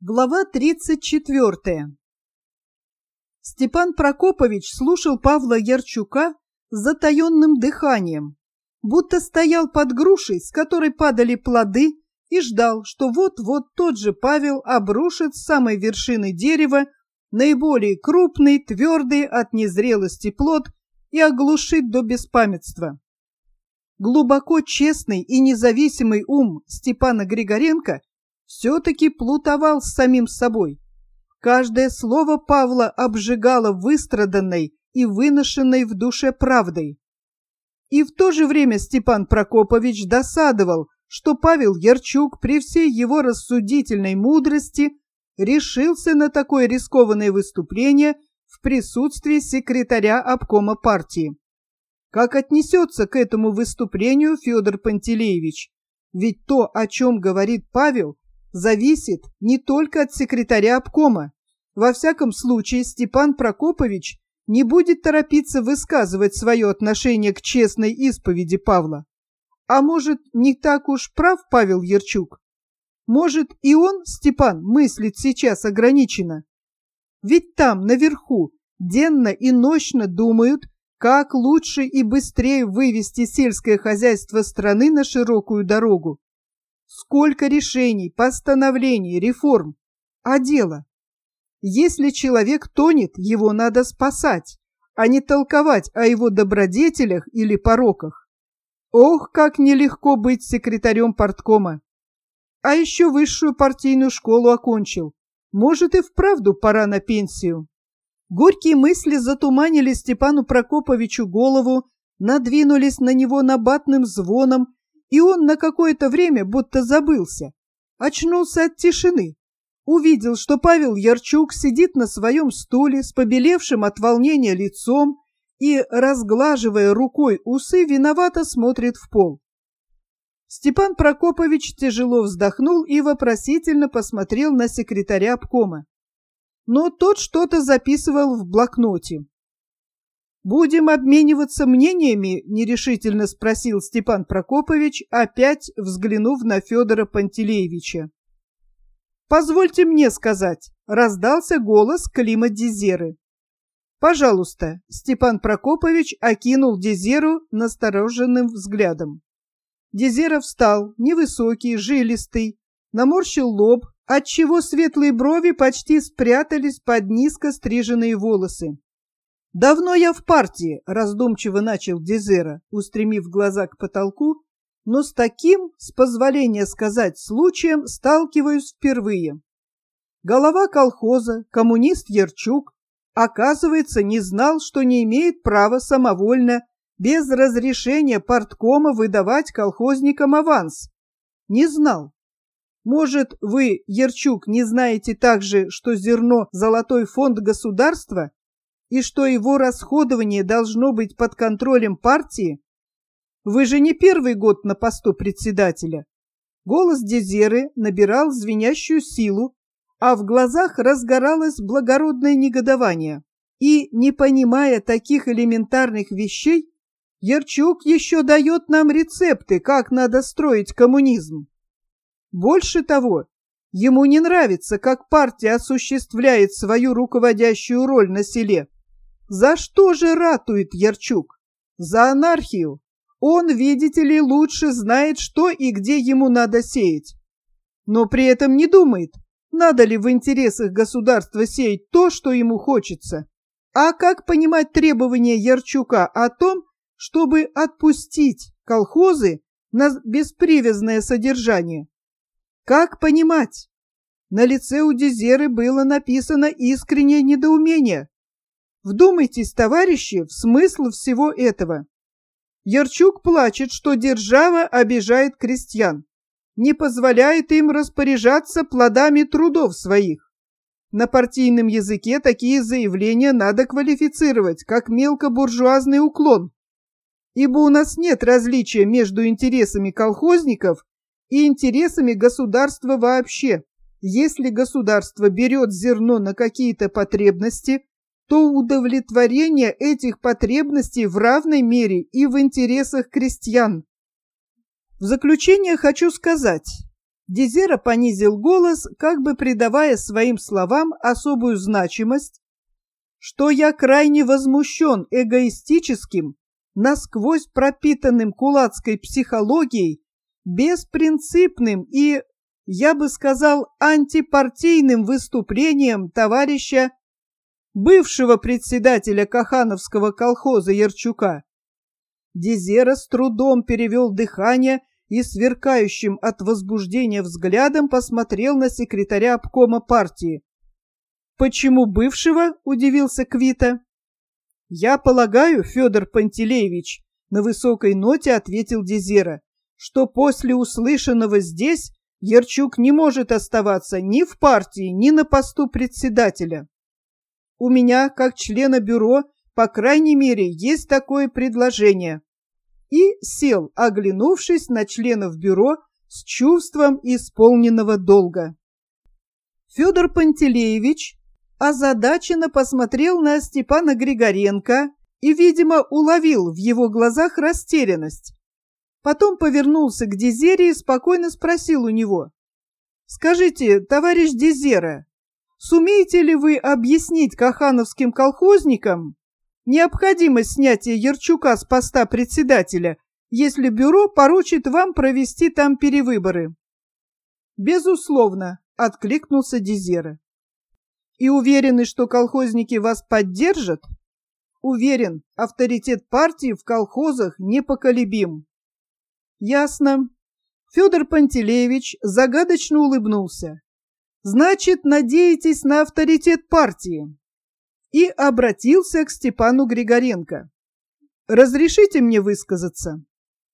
Глава 34. Степан Прокопович слушал Павла Ярчука с затаенным дыханием, будто стоял под грушей, с которой падали плоды, и ждал, что вот-вот тот же Павел обрушит с самой вершины дерева наиболее крупный, твердый от незрелости плод и оглушит до беспамятства. Глубоко честный и независимый ум Степана Григоренко все-таки плутовал с самим собой. Каждое слово Павла обжигало выстраданной и выношенной в душе правдой. И в то же время Степан Прокопович досадовал, что Павел Ярчук при всей его рассудительной мудрости решился на такое рискованное выступление в присутствии секретаря обкома партии. Как отнесется к этому выступлению Федор Пантелеевич? Ведь то, о чем говорит Павел, зависит не только от секретаря обкома. Во всяком случае, Степан Прокопович не будет торопиться высказывать свое отношение к честной исповеди Павла. А может, не так уж прав Павел Ярчук? Может, и он, Степан, мыслит сейчас ограниченно? Ведь там, наверху, денно и нощно думают, как лучше и быстрее вывести сельское хозяйство страны на широкую дорогу. Сколько решений, постановлений, реформ. А дело? Если человек тонет, его надо спасать, а не толковать о его добродетелях или пороках. Ох, как нелегко быть секретарем парткома. А еще высшую партийную школу окончил. Может, и вправду пора на пенсию. Горькие мысли затуманили Степану Прокоповичу голову, надвинулись на него набатным звоном, и он на какое-то время будто забылся. Очнулся от тишины. Увидел, что Павел Ярчук сидит на своем стуле с побелевшим от волнения лицом и, разглаживая рукой усы, виновато смотрит в пол. Степан Прокопович тяжело вздохнул и вопросительно посмотрел на секретаря обкома. Но тот что-то записывал в блокноте. «Будем обмениваться мнениями?» – нерешительно спросил Степан Прокопович, опять взглянув на Федора Пантелеевича. «Позвольте мне сказать», – раздался голос Клима Дезеры. «Пожалуйста», – Степан Прокопович окинул Дезеру настороженным взглядом. Дезера встал, невысокий, жилистый, наморщил лоб, отчего светлые брови почти спрятались под низко стриженные волосы. «Давно я в партии», – раздумчиво начал Дезера, устремив глаза к потолку, «но с таким, с позволения сказать, случаем сталкиваюсь впервые. Голова колхоза, коммунист Ярчук, оказывается, не знал, что не имеет права самовольно, без разрешения парткома выдавать колхозникам аванс. Не знал. Может, вы, Ярчук, не знаете также, что зерно – золотой фонд государства, и что его расходование должно быть под контролем партии? Вы же не первый год на посту председателя». Голос Дезеры набирал звенящую силу, а в глазах разгоралось благородное негодование. И, не понимая таких элементарных вещей, Ярчук еще дает нам рецепты, как надо строить коммунизм. Больше того, ему не нравится, как партия осуществляет свою руководящую роль на селе. За что же ратует Ярчук? За анархию. Он, видите ли, лучше знает, что и где ему надо сеять. Но при этом не думает, надо ли в интересах государства сеять то, что ему хочется. А как понимать требования Ярчука о том, чтобы отпустить колхозы на беспривязное содержание? Как понимать? На лице у Дезеры было написано искреннее недоумение. Вдумайтесь, товарищи, в смысл всего этого. Ярчук плачет, что держава обижает крестьян, не позволяет им распоряжаться плодами трудов своих. На партийном языке такие заявления надо квалифицировать как мелкобуржуазный уклон, ибо у нас нет различия между интересами колхозников и интересами государства вообще. Если государство берет зерно на какие-то потребности, то удовлетворение этих потребностей в равной мере и в интересах крестьян. В заключение хочу сказать, Дезера понизил голос, как бы придавая своим словам особую значимость, что я крайне возмущен эгоистическим, насквозь пропитанным кулацкой психологией, беспринципным и, я бы сказал, антипартийным выступлением товарища, бывшего председателя Кахановского колхоза Ярчука. Дезера с трудом перевел дыхание и сверкающим от возбуждения взглядом посмотрел на секретаря обкома партии. «Почему бывшего?» – удивился Квита. «Я полагаю, Федор Пантелеевич», – на высокой ноте ответил Дезера, «что после услышанного здесь Ярчук не может оставаться ни в партии, ни на посту председателя. У меня, как члена бюро, по крайней мере, есть такое предложение». И сел, оглянувшись на членов бюро с чувством исполненного долга. Федор Пантелеевич озадаченно посмотрел на Степана Григоренко и, видимо, уловил в его глазах растерянность. Потом повернулся к Дезере и спокойно спросил у него: «Скажите, товарищ Дезера, сумеете ли вы объяснить кахановским колхозникам необходимость снятия Ярчука с поста председателя, если бюро поручит вам провести там перевыборы?» «Безусловно», — откликнулся Дезера. «И уверены, что колхозники вас поддержат?» «Уверен, авторитет партии в колхозах непоколебим». «Ясно». Федор Пантелеевич загадочно улыбнулся. «Значит, надеетесь на авторитет партии?» И обратился к Степану Григоренко. «Разрешите мне высказаться?»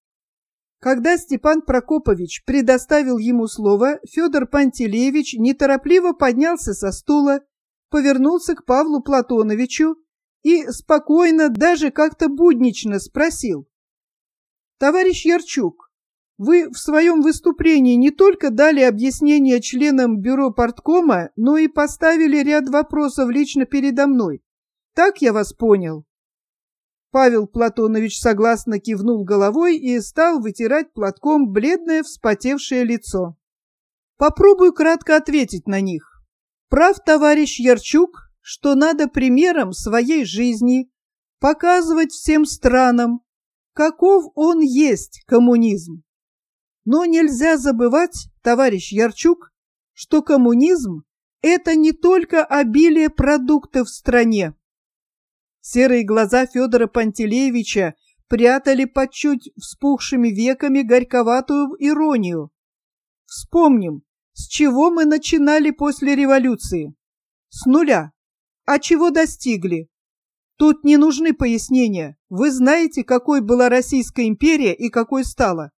Когда Степан Прокопович предоставил ему слово, Федор Пантелеевич неторопливо поднялся со стула, повернулся к Павлу Платоновичу и спокойно, даже как-то буднично спросил: «Товарищ Ярчук, вы в своем выступлении не только дали объяснение членам бюро парткома, но и поставили ряд вопросов лично передо мной. Так я вас понял?» Павел Платонович согласно кивнул головой и стал вытирать платком бледное вспотевшее лицо. «Попробую кратко ответить на них. Прав товарищ Ярчук, что надо примером своей жизни показывать всем странам, каков он есть коммунизм. Но нельзя забывать, товарищ Ярчук, что коммунизм – это не только обилие продуктов в стране». Серые глаза Федора Пантелеевича прятали под чуть вспухшими веками горьковатую иронию. «Вспомним, с чего мы начинали после революции? С нуля. А чего достигли? Тут не нужны пояснения. Вы знаете, какой была Российская империя и какой стала.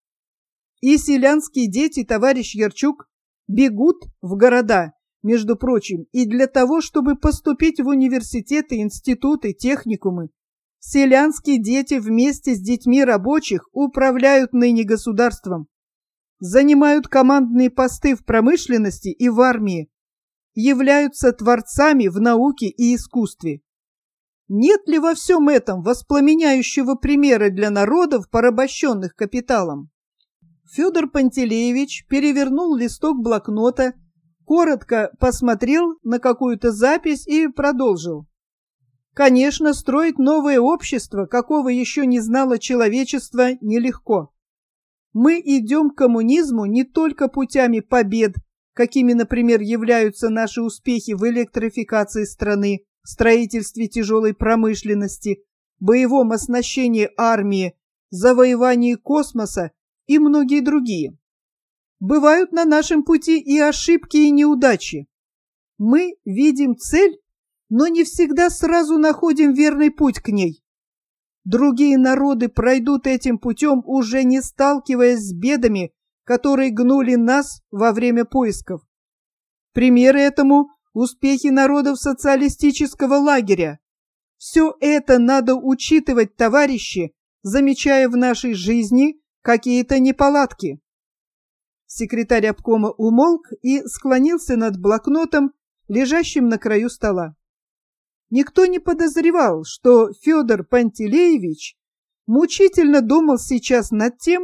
И селянские дети, товарищ Ярчук, бегут в города, между прочим, и для того, чтобы поступить в университеты, институты, техникумы. Селянские дети вместе с детьми рабочих управляют ныне государством, занимают командные посты в промышленности и в армии, являются творцами в науке и искусстве. Нет ли во всем этом воспламеняющего примера для народов, порабощенных капиталом?» Федор Пантелеевич перевернул листок блокнота, коротко посмотрел на какую-то запись и продолжил. «Конечно, строить новое общество, какого еще не знало человечество, нелегко. Мы идем к коммунизму не только путями побед, какими, например, являются наши успехи в электрификации страны, строительстве тяжелой промышленности, боевом оснащении армии, завоевании космоса и многие другие. Бывают на нашем пути и ошибки, и неудачи. Мы видим цель, но не всегда сразу находим верный путь к ней. Другие народы пройдут этим путем, уже не сталкиваясь с бедами, которые гнули нас во время поисков. Примеры этому – успехи народов социалистического лагеря. Все это надо учитывать, товарищи, замечая в нашей жизни какие-то неполадки». Секретарь обкома умолк и склонился над блокнотом, лежащим на краю стола. Никто не подозревал, что Федор Пантелеевич мучительно думал сейчас над тем,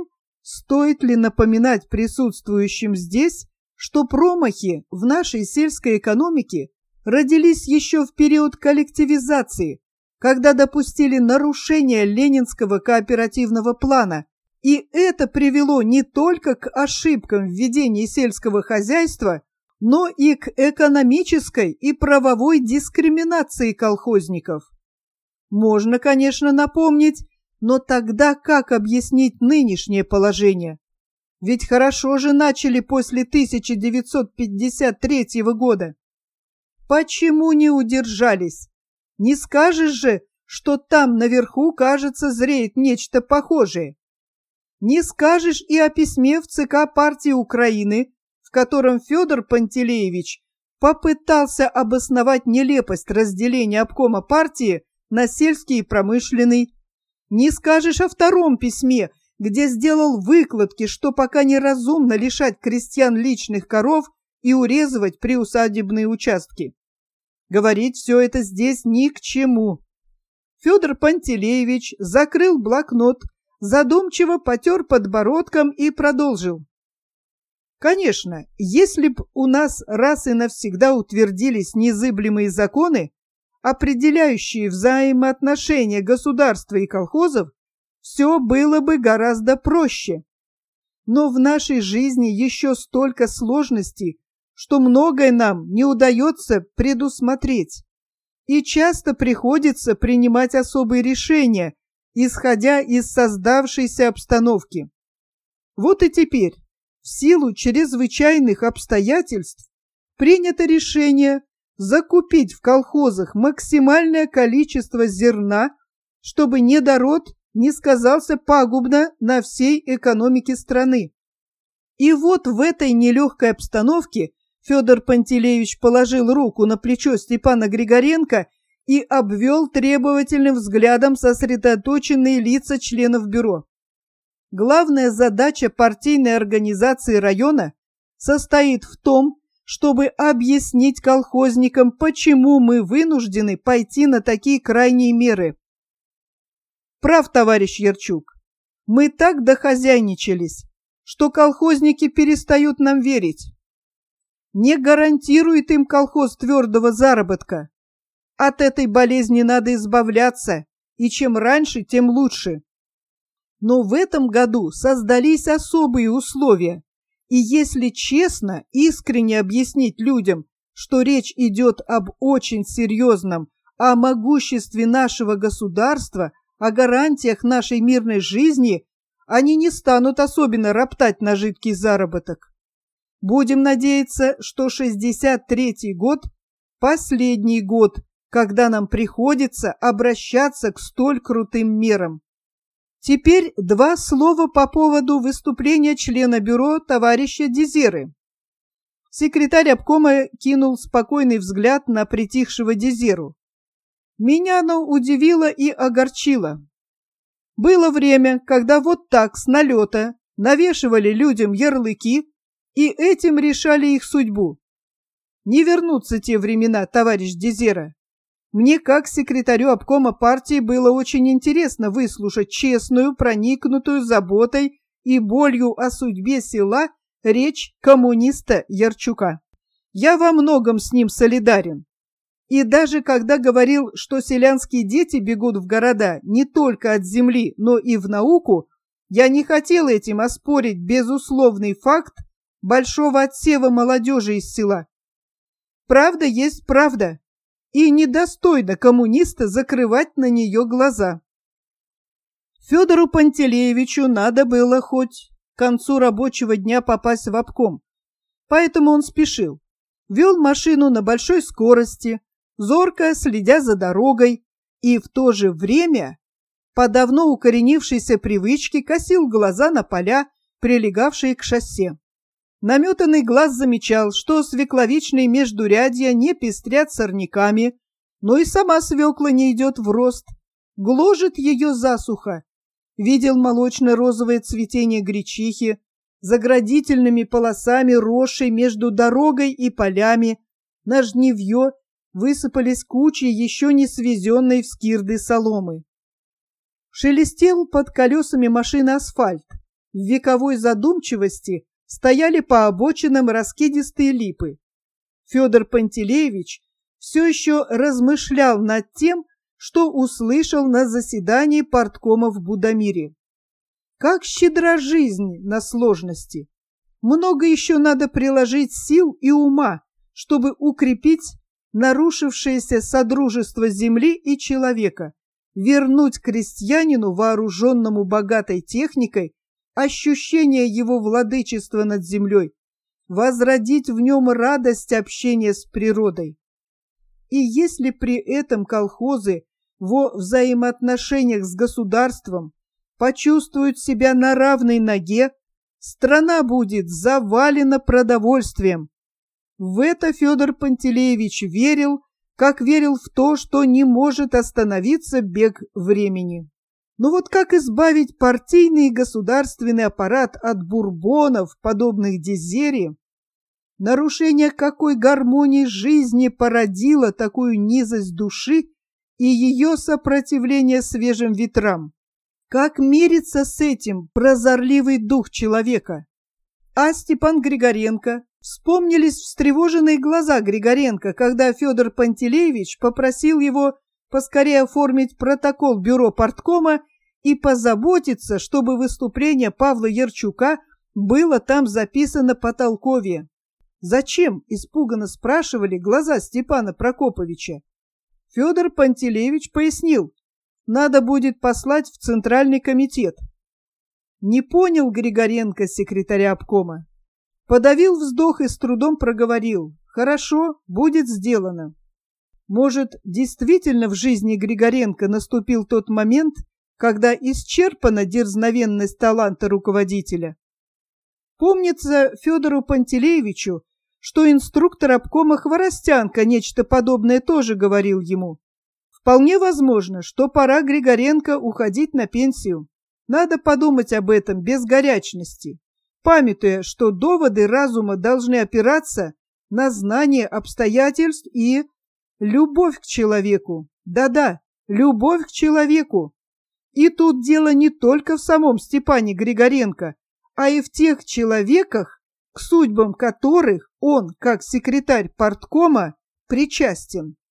Стоит ли напоминать присутствующим здесь, что промахи в нашей сельской экономике родились еще в период коллективизации, когда допустили нарушение ленинского кооперативного плана, и это привело не только к ошибкам в ведении сельского хозяйства, но и к экономической и правовой дискриминации колхозников. Можно, конечно, напомнить, но тогда как объяснить нынешнее положение? Ведь хорошо же начали после 1953 года. Почему не удержались? Не скажешь же, что там наверху, кажется, зреет нечто похожее. Не скажешь и о письме в ЦК партии Украины, в котором Федор Пантелеевич попытался обосновать нелепость разделения обкома партии на сельский и промышленный. Не скажешь о втором письме, где сделал выкладки, что пока неразумно лишать крестьян личных коров и урезывать приусадебные участки. Говорить все это здесь ни к чему. Федор Пантелеевич закрыл блокнот, задумчиво потер подбородком и продолжил. Конечно, если б у нас раз и навсегда утвердились незыблемые законы, определяющие взаимоотношения государства и колхозов, все было бы гораздо проще. Но в нашей жизни еще столько сложностей, что многое нам не удается предусмотреть. И часто приходится принимать особые решения, исходя из создавшейся обстановки. Вот и теперь, в силу чрезвычайных обстоятельств, принято решение закупить в колхозах максимальное количество зерна, чтобы недород не сказался пагубно на всей экономике страны. И вот в этой нелегкой обстановке Федор Пантелеевич положил руку на плечо Степана Григоренко и обвел требовательным взглядом сосредоточенные лица членов бюро. Главная задача партийной организации района состоит в том, чтобы объяснить колхозникам, почему мы вынуждены пойти на такие крайние меры. Прав, товарищ Ярчук, мы так дохозяйничались, что колхозники перестают нам верить. Не гарантирует им колхоз твердого заработка. От этой болезни надо избавляться, и чем раньше, тем лучше. Но в этом году создались особые условия, и если честно, искренне объяснить людям, что речь идет об очень серьезном, о могуществе нашего государства, о гарантиях нашей мирной жизни, они не станут особенно роптать на жидкий заработок. Будем надеяться, что 63-й год – последний год, когда нам приходится обращаться к столь крутым мерам. Теперь два слова по поводу выступления члена бюро товарища Дезеры. Секретарь обкома кинул спокойный взгляд на притихшего Дезеру. Меня оно удивило и огорчило. Было время, когда вот так с налета навешивали людям ярлыки и этим решали их судьбу. Не вернутся те времена, товарищ Дезера. Мне, как секретарю обкома партии, было очень интересно выслушать честную, проникнутую заботой и болью о судьбе села речь коммуниста Ярчука. Я во многом с ним солидарен. И даже когда говорил, что селянские дети бегут в города не только от земли, но и в науку, я не хотел этим оспорить безусловный факт большого отсева молодежи из села. Правда есть правда, и недостойно коммуниста закрывать на нее глаза. Федору Пантелеевичу надо было хоть к концу рабочего дня попасть в обком, поэтому он спешил, вел машину на большой скорости, зорко следя за дорогой, и в то же время по давно укоренившейся привычке косил глаза на поля, прилегавшие к шоссе. Наметанный глаз замечал, что свекловичные междурядья не пестрят сорняками, но и сама свекла не идет в рост, гложет ее засуха. Видел молочно-розовое цветение гречихи, заградительными полосами росшей между дорогой и полями, на жнивье высыпались кучи еще не свезенной в скирды соломы. Шелестел под колесами машины асфальт, В вековой задумчивости стояли по обочинам раскидистые липы. Федор Пантелеевич все еще размышлял над тем, что услышал на заседании парткома в Будомире. Как щедра жизнь на сложности! Много еще надо приложить сил и ума, чтобы укрепить нарушившееся содружество земли и человека, вернуть крестьянину, вооруженному богатой техникой, ощущение его владычества над землей, возродить в нем радость общения с природой. И если при этом колхозы во взаимоотношениях с государством почувствуют себя на равной ноге, страна будет завалена продовольствием. В это Федор Пантелеевич верил, как верил в то, что не может остановиться бег времени. Но вот как избавить партийный и государственный аппарат от бурбонов, подобных Дизери? Нарушение какой гармонии жизни породило такую низость души и ее сопротивление свежим ветрам? Как мирится с этим прозорливый дух человека? А Степан Григоренко? Вспомнились встревоженные глаза Григоренко, когда Федор Пантелеевич попросил его поскорее оформить протокол бюро парткома и позаботиться, чтобы выступление Павла Ярчука было там записано потолковее. «Зачем?» – испуганно спрашивали глаза Степана Прокоповича. Федор Пантелеевич пояснил: надо будет послать в Центральный комитет. Не понял Григоренко секретаря обкома. Подавил вздох и с трудом проговорил: «Хорошо, будет сделано». Может, действительно в жизни Григоренко наступил тот момент, когда исчерпана дерзновенность таланта руководителя? Помнится Федору Пантелеевичу, что инструктор обкома Хворостянко нечто подобное тоже говорил ему. Вполне возможно, что пора Григоренко уходить на пенсию. Надо подумать об этом без горячности, памятуя, что доводы разума должны опираться на знание обстоятельств и любовь к человеку. Да-да, любовь к человеку. И тут дело не только в самом Степане Григоренко, а и в тех человеках, к судьбам которых он, как секретарь парткома, причастен.